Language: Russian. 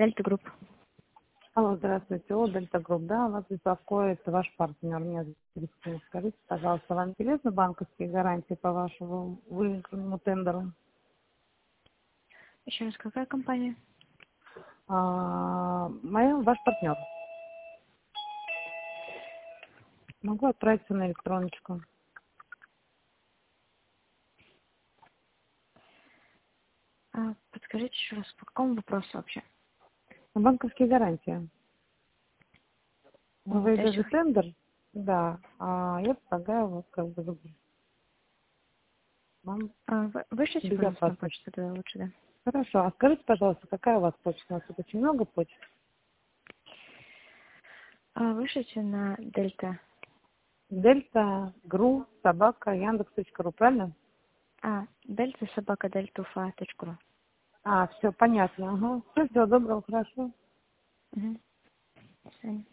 Дельта Групп. Алло, здравствуйте. О, Дельта Групп, да, вас беспокоит ваш партнер. Меня зовут. Скажите, пожалуйста, вам интересны банковские гарантии по вашему выигранному тендеру? Еще раз, какая компания? Ваш партнер. Могу отправиться на электроночку. Подскажите еще раз, по какому вопросу вообще? Банковские гарантии. Вы То есть выиграли тендер? Да. Я предлагаю вас как бы выбрать. Вам вы вышлите, пожалуйста, на безопасно. почту тогда лучше, да? Хорошо. А скажите, пожалуйста, какая у вас почта? У нас тут очень много почт. Вышлите на Дельта. Дельта, ГРУ, собака, Яндекс.ру, правильно? Дельта собака дельтауфа.ру. Все понятно. Ага. Всего доброго, хорошо. Угу. До свидания.